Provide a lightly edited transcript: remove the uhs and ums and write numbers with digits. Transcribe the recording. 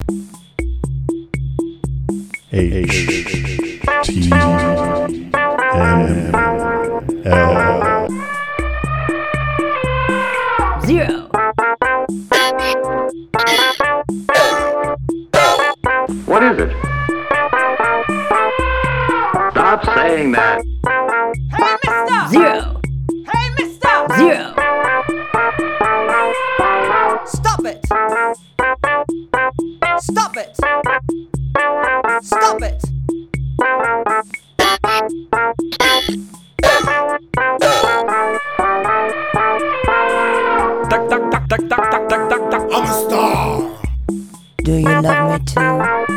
HTML. 0. What is it? Stop saying that. Hey, mister! 0. Hey, mister! 0. Stop it! Stop it! Stop it! I'm a star. Do you love me too?